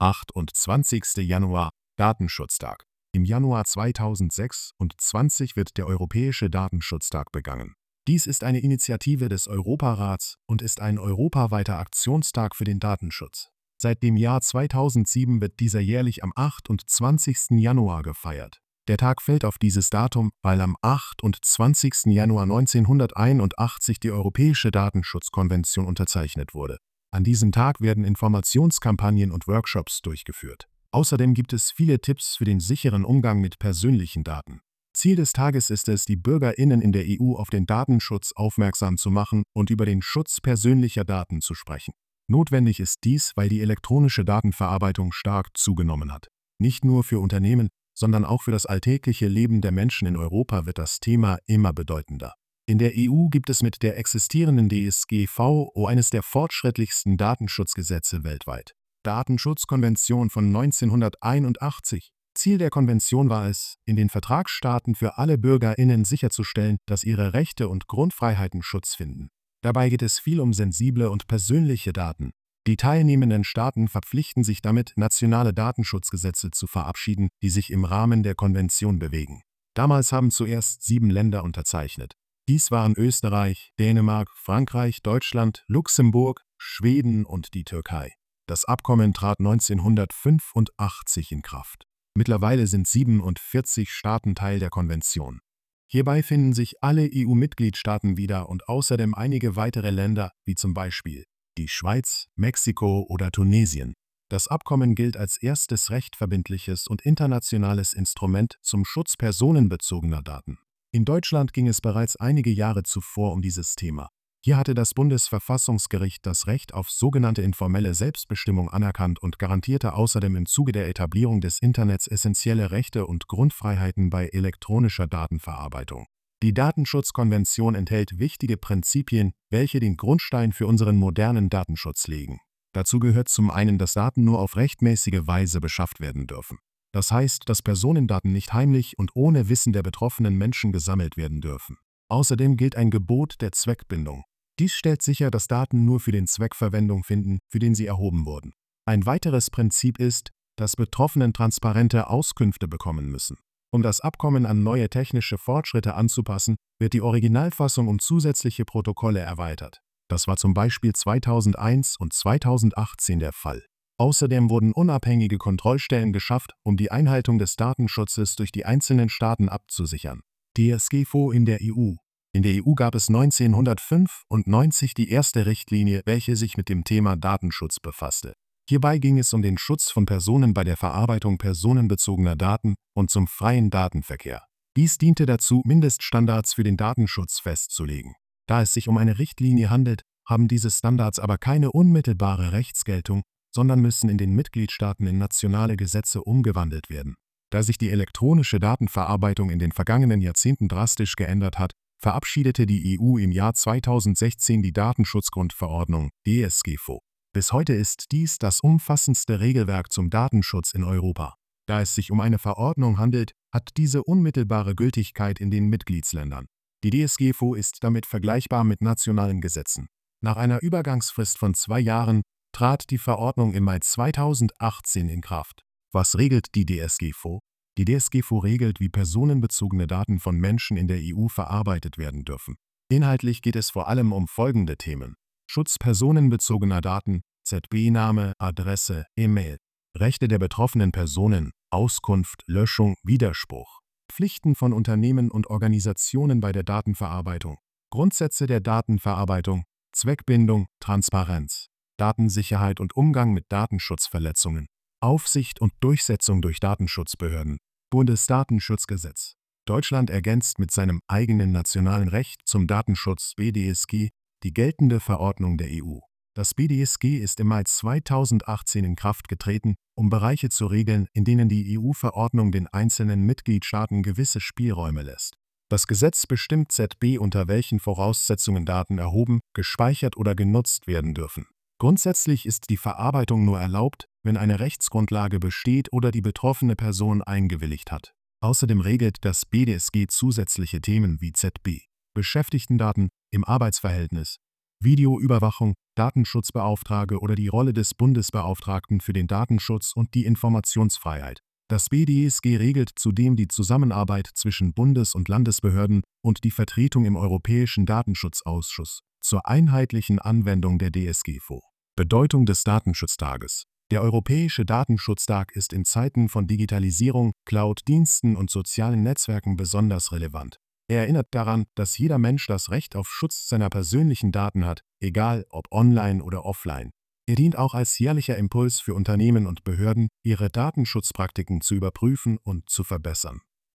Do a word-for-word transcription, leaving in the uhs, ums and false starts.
achtundzwanzigster Januar, Datenschutztag. Im Januar zweitausendsechsundzwanzig wird der Europäische Datenschutztag begangen. Dies ist eine Initiative des Europarats und ist ein europaweiter Aktionstag für den Datenschutz. Seit dem Jahr zweitausendsieben wird dieser jährlich am achtundzwanzigsten Januar gefeiert. Der Tag fällt auf dieses Datum, weil am achtundzwanzigsten Januar neunzehnhunderteinundachtzig die Europäische Datenschutzkonvention unterzeichnet wurde. An diesem Tag werden Informationskampagnen und Workshops durchgeführt. Außerdem gibt es viele Tipps für den sicheren Umgang mit persönlichen Daten. Ziel des Tages ist es, die BürgerInnen in der E U auf den Datenschutz aufmerksam zu machen und über den Schutz persönlicher Daten zu sprechen. Notwendig ist dies, weil die elektronische Datenverarbeitung stark zugenommen hat. Nicht nur für Unternehmen, sondern auch für das alltägliche Leben der Menschen in Europa wird das Thema immer bedeutender. In der E U gibt es mit der existierenden D S G V O eines der fortschrittlichsten Datenschutzgesetze weltweit. Datenschutzkonvention von neunzehnhunderteinundachtzig. Ziel der Konvention war es, in den Vertragsstaaten für alle BürgerInnen sicherzustellen, dass ihre Rechte und Grundfreiheiten Schutz finden. Dabei geht es viel um sensible und persönliche Daten. Die teilnehmenden Staaten verpflichten sich damit, nationale Datenschutzgesetze zu verabschieden, die sich im Rahmen der Konvention bewegen. Damals haben zuerst sieben Länder unterzeichnet. Dies waren Österreich, Dänemark, Frankreich, Deutschland, Luxemburg, Schweden und die Türkei. Das Abkommen trat neunzehnhundertfünfundachtzig in Kraft. Mittlerweile sind siebenundvierzig Staaten Teil der Konvention. Hierbei finden sich alle E U-Mitgliedstaaten wieder und außerdem einige weitere Länder, wie zum Beispiel die Schweiz, Mexiko oder Tunesien. Das Abkommen gilt als erstes rechtverbindliches und internationales Instrument zum Schutz personenbezogener Daten. In Deutschland ging es bereits einige Jahre zuvor um dieses Thema. Hier hatte das Bundesverfassungsgericht das Recht auf sogenannte informelle Selbstbestimmung anerkannt und garantierte außerdem im Zuge der Etablierung des Internets essentielle Rechte und Grundfreiheiten bei elektronischer Datenverarbeitung. Die Datenschutzkonvention enthält wichtige Prinzipien, welche den Grundstein für unseren modernen Datenschutz legen. Dazu gehört zum einen, dass Daten nur auf rechtmäßige Weise beschafft werden dürfen. Das heißt, dass Personendaten nicht heimlich und ohne Wissen der betroffenen Menschen gesammelt werden dürfen. Außerdem gilt ein Gebot der Zweckbindung. Dies stellt sicher, dass Daten nur für den Zweck Verwendung finden, für den sie erhoben wurden. Ein weiteres Prinzip ist, dass Betroffenen transparente Auskünfte bekommen müssen. Um das Abkommen an neue technische Fortschritte anzupassen, wird die Originalfassung um zusätzliche Protokolle erweitert. Das war zum Beispiel zweitausendeins und zweitausendachtzehn der Fall. Außerdem wurden unabhängige Kontrollstellen geschafft, um die Einhaltung des Datenschutzes durch die einzelnen Staaten abzusichern. D S G V O in der E U. In der E U gab es neunzehnhundertfünfundneunzig die erste Richtlinie, welche sich mit dem Thema Datenschutz befasste. Hierbei ging es um den Schutz von Personen bei der Verarbeitung personenbezogener Daten und zum freien Datenverkehr. Dies diente dazu, Mindeststandards für den Datenschutz festzulegen. Da es sich um eine Richtlinie handelt, haben diese Standards aber keine unmittelbare Rechtsgeltung, sondern müssen in den Mitgliedstaaten in nationale Gesetze umgewandelt werden. Da sich die elektronische Datenverarbeitung in den vergangenen Jahrzehnten drastisch geändert hat, verabschiedete die E U im Jahr zweitausendsechzehn die Datenschutzgrundverordnung D S G V O. Bis heute ist dies das umfassendste Regelwerk zum Datenschutz in Europa. Da es sich um eine Verordnung handelt, hat diese unmittelbare Gültigkeit in den Mitgliedsländern. Die D S G V O ist damit vergleichbar mit nationalen Gesetzen. Nach einer Übergangsfrist von zwei Jahren trat die Verordnung im Mai zweitausendachtzehn in Kraft. Was regelt die D S G V O? Die D S G V O regelt, wie personenbezogene Daten von Menschen in der E U verarbeitet werden dürfen. Inhaltlich geht es vor allem um folgende Themen: Schutz personenbezogener Daten, Z B-Name, Adresse, E-Mail, Rechte der betroffenen Personen, Auskunft, Löschung, Widerspruch, Pflichten von Unternehmen und Organisationen bei der Datenverarbeitung, Grundsätze der Datenverarbeitung, Zweckbindung, Transparenz, Datensicherheit und Umgang mit Datenschutzverletzungen, Aufsicht und Durchsetzung durch Datenschutzbehörden, Bundesdatenschutzgesetz. Deutschland ergänzt mit seinem eigenen nationalen Recht zum Datenschutz B D S G die geltende Verordnung der E U. Das B D S G ist im Mai zweitausendachtzehn in Kraft getreten, um Bereiche zu regeln, in denen die E U-Verordnung den einzelnen Mitgliedstaaten gewisse Spielräume lässt. Das Gesetz bestimmt Z B, unter welchen Voraussetzungen Daten erhoben, gespeichert oder genutzt werden dürfen. Grundsätzlich ist die Verarbeitung nur erlaubt, wenn eine Rechtsgrundlage besteht oder die betroffene Person eingewilligt hat. Außerdem regelt das B D S G zusätzliche Themen wie Z B, Beschäftigtendaten im Arbeitsverhältnis, Videoüberwachung, Datenschutzbeauftragte oder die Rolle des Bundesbeauftragten für den Datenschutz und die Informationsfreiheit. Das B D S G regelt zudem die Zusammenarbeit zwischen Bundes- und Landesbehörden und die Vertretung im Europäischen Datenschutzausschuss zur einheitlichen Anwendung der D S G V O. Bedeutung des Datenschutztages. Der Europäische Datenschutztag ist in Zeiten von Digitalisierung, Cloud-Diensten und sozialen Netzwerken besonders relevant. Er erinnert daran, dass jeder Mensch das Recht auf Schutz seiner persönlichen Daten hat, egal ob online oder offline. Er dient auch als jährlicher Impuls für Unternehmen und Behörden, ihre Datenschutzpraktiken zu überprüfen und zu verbessern.